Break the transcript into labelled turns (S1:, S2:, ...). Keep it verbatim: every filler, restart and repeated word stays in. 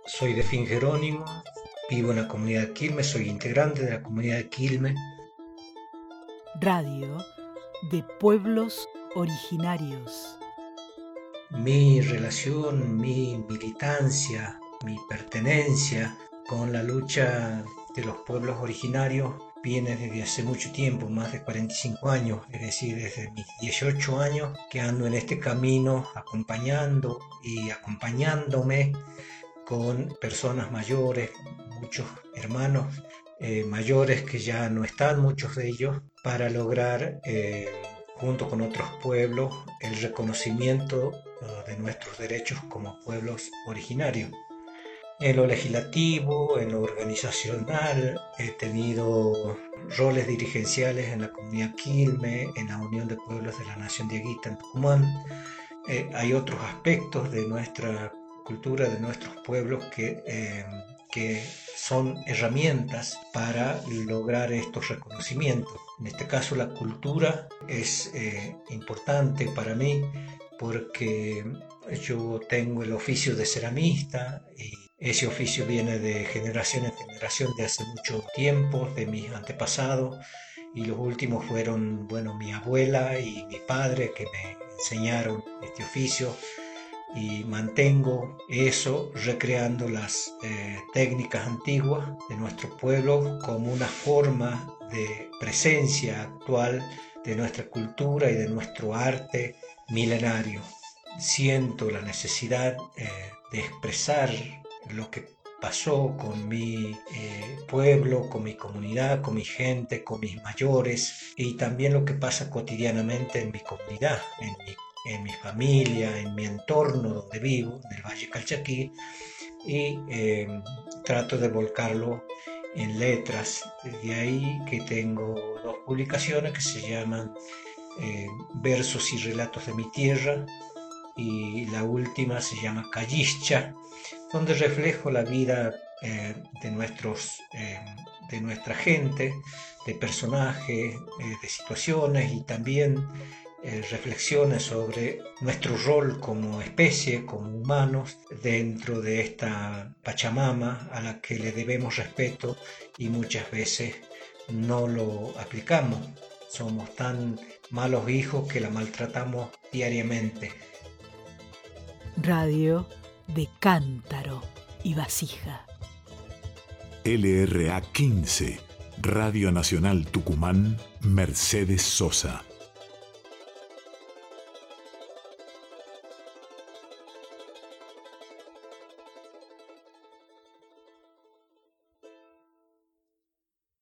S1: Soy de Fin Jerónimo, vivo en la comunidad de Quilmes, soy integrante de la comunidad de Quilmes.
S2: Radio de Pueblos Originarios.
S1: Mi relación, mi militancia, mi pertenencia con la lucha de los pueblos originarios viene desde hace mucho tiempo, más de cuarenta y cinco años, es decir, desde mis dieciocho años que ando en este camino acompañando y acompañándome con personas mayores, muchos hermanos eh, mayores que ya no están, muchos de ellos, para lograr, eh, junto con otros pueblos, el reconocimiento uh, de nuestros derechos como pueblos originarios. En lo legislativo, en lo organizacional, he tenido roles dirigenciales en la comunidad Quilmes, en la Unión de Pueblos de la Nación Dieguita en Tucumán. Eh, hay otros aspectos de nuestra cultura, de nuestros pueblos, que, eh, que son herramientas para lograr estos reconocimientos. En este caso, la cultura es eh, importante para mí porque yo tengo el oficio de ceramista y ese oficio viene de generación en generación de hace mucho tiempo, de mis antepasados, y los últimos fueron, bueno, mi abuela y mi padre que me enseñaron este oficio, y mantengo eso recreando las eh, técnicas antiguas de nuestro pueblo como una forma de presencia actual de nuestra cultura y de nuestro arte milenario. Siento la necesidad eh, de expresar lo que pasó con mi eh, pueblo, con mi comunidad, con mi gente, con mis mayores, y también lo que pasa cotidianamente en mi comunidad, en mi, en mi familia, en mi entorno donde vivo, en el Valle Calchaquí, y eh, trato de volcarlo en letras. De ahí que tengo dos publicaciones que se llaman eh, Versos y Relatos de mi Tierra, y la última se llama Callischa, donde reflejo la vida eh, de, nuestros, eh, de nuestra gente, de personajes, eh, de situaciones, y también eh, reflexiones sobre nuestro rol como especie, como humanos, dentro de esta Pachamama a la que le debemos respeto y muchas veces no lo aplicamos. Somos tan malos hijos que la maltratamos diariamente.
S2: Radio de cántaro y vasija.
S3: L R A quince, Radio Nacional Tucumán, Mercedes Sosa.